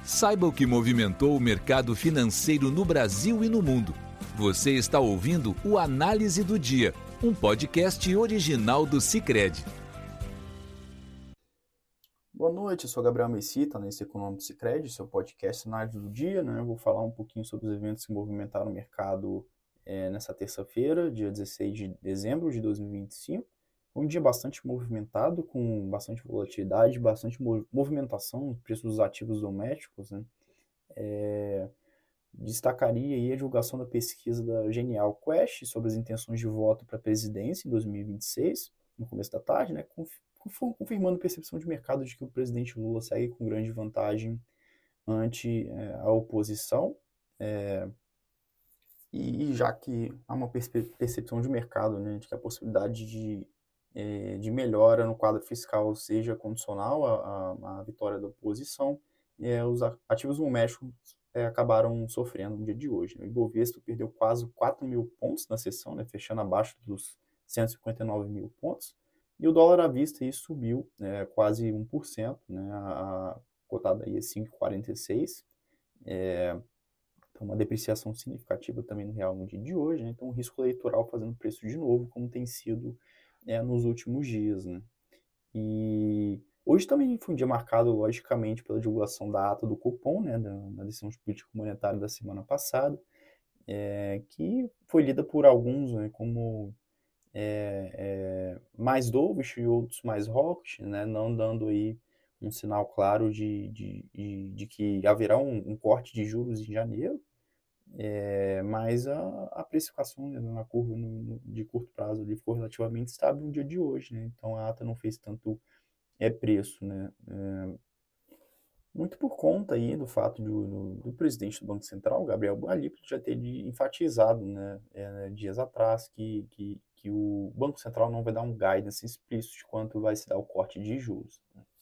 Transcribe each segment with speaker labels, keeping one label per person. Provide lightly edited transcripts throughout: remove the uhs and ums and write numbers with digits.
Speaker 1: Saiba o que movimentou o mercado financeiro no Brasil e no mundo. Você está ouvindo o Análise do Dia, um podcast original do Sicredi.
Speaker 2: Boa noite, eu sou Gabriel Mesquita, analista econômico do Sicredi, seu podcast Análise do Dia. Eu vou falar um pouquinho sobre os eventos que movimentaram o mercado nessa terça-feira, dia 16 de dezembro de 2025. Um dia bastante movimentado, com bastante volatilidade, bastante movimentação no preço dos ativos domésticos. Destacaria aí a divulgação da pesquisa da Genial Quest sobre as intenções de voto para a presidência em 2026, no começo da tarde, confirmando a percepção de mercado de que o presidente Lula segue com grande vantagem ante a oposição, e já que há uma percepção de mercado, de que a possibilidade de melhora no quadro fiscal seja condicional à vitória da oposição, os ativos domésticos acabaram sofrendo no dia de hoje. O Ibovespa perdeu quase 4 mil pontos na sessão, fechando abaixo dos 159 mil pontos, e o dólar à vista aí subiu quase 1%, a cotada aí é 5,46, então uma depreciação significativa também no real no dia de hoje, então o risco eleitoral fazendo preço de novo, como tem sido nos últimos dias. E hoje também foi um dia marcado, logicamente, pela divulgação da ata do Copom, da decisão de política monetária da semana passada, que foi lida por alguns como mais dovish e outros mais hawkish, não dando aí um sinal claro de que haverá um corte de juros em janeiro, mas a precificação na curva de curto prazo ali ficou relativamente estável no dia de hoje, então a ata não fez tanto preço, muito por conta aí do fato do presidente do Banco Central, Gabriel Wallin, já ter enfatizado dias atrás que o Banco Central não vai dar um guidance explícito de quanto vai se dar o corte de juros.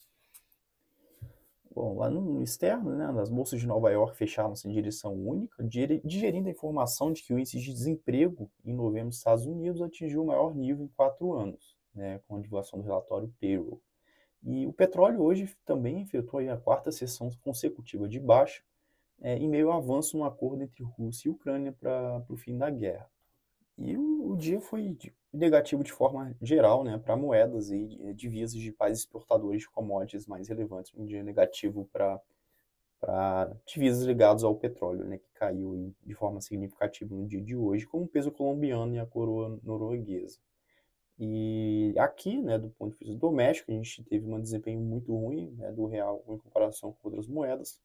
Speaker 2: Bom, lá no externo, as bolsas de Nova York fecharam-se em direção única, digerindo a informação de que o índice de desemprego em novembro nos Estados Unidos atingiu o maior nível em 4 anos, com a divulgação do relatório Payroll. E o petróleo hoje também efetuou a quarta sessão consecutiva de baixa, em meio ao avanço no acordo entre Rússia e Ucrânia para o fim da guerra. E o dia foi negativo de forma geral, para moedas e divisas de países exportadores de commodities mais relevantes. Um dia negativo para divisas ligadas ao petróleo, que caiu de forma significativa no dia de hoje, como o peso colombiano e a coroa norueguesa. E aqui, do ponto de vista doméstico, a gente teve um desempenho muito ruim do real em comparação com outras moedas,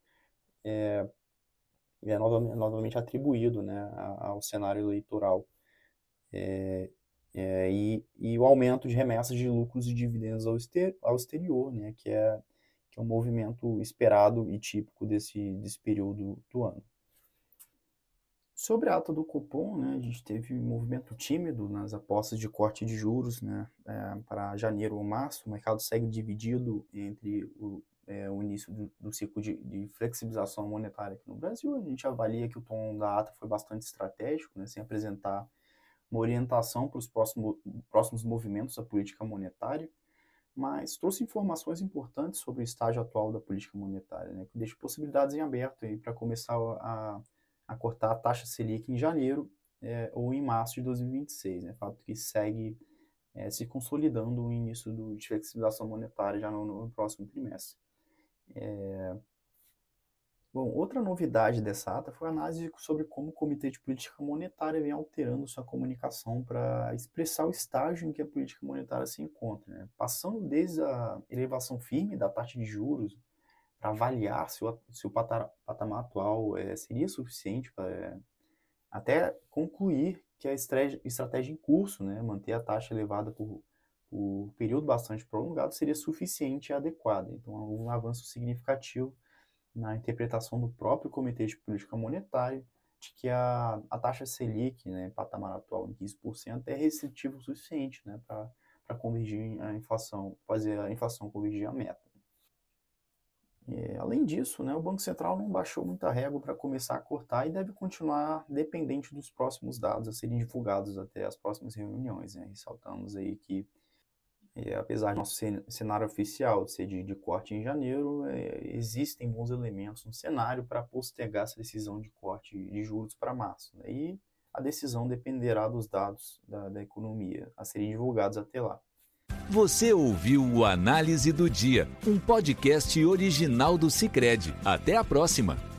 Speaker 2: novamente atribuído ao cenário eleitoral. E o aumento de remessas de lucros e dividendos ao exterior, que é um movimento esperado e típico desse período do ano. Sobre a ata do Copom, a gente teve um movimento tímido nas apostas de corte de juros para janeiro ou março. O mercado segue dividido entre o início do ciclo de flexibilização monetária aqui no Brasil. A gente avalia que o tom da ata foi bastante estratégico, sem apresentar uma orientação para os próximos movimentos da política monetária, mas trouxe informações importantes sobre o estágio atual da política monetária, que deixa possibilidades em aberto para começar a cortar a taxa Selic em janeiro ou em março de 2026, fato que segue se consolidando o início de flexibilização monetária já no próximo trimestre. Bom, outra novidade dessa ata foi a análise sobre como o Comitê de Política Monetária vem alterando sua comunicação para expressar o estágio em que a política monetária se encontra, passando desde a elevação firme da taxa de juros para avaliar se o patamar atual seria suficiente para até concluir que a estratégia em curso, manter a taxa elevada por período bastante prolongado, seria suficiente e adequada. Então, há um avanço significativo na interpretação do próprio Comitê de Política Monetária de que a taxa Selic, patamar atual em 15%, é restritivo o suficiente para convergir a inflação, fazer a inflação convergir à meta. Além disso, o Banco Central não baixou muita régua para começar a cortar e deve continuar dependente dos próximos dados a serem divulgados até as próximas reuniões. Ressaltamos aí que apesar de nosso cenário oficial ser de corte em janeiro, existem bons elementos no cenário para postergar essa decisão de corte de juros para março, né? E a decisão dependerá dos dados da economia a serem divulgados até lá.
Speaker 1: Você ouviu o Análise do Dia, um podcast original do Sicredi. Até a próxima!